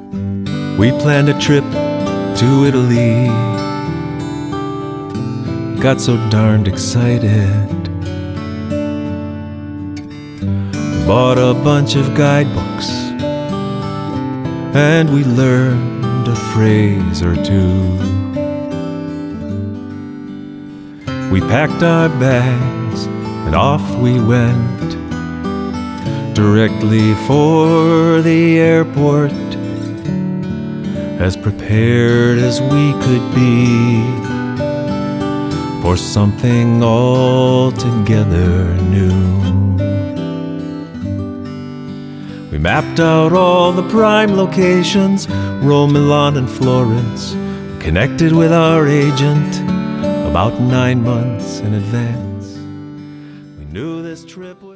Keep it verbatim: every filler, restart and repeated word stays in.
We planned a trip to Italy. Got so darned excited. Bought a bunch of guidebooks, and we learned a phrase or two. We packed our bags and off we went, directly for the airport, as prepared as we could be for something altogether new. We mapped out all the prime locations, Rome, Milan, and Florence, connected with our agent about nine months in advance. We knew this trip would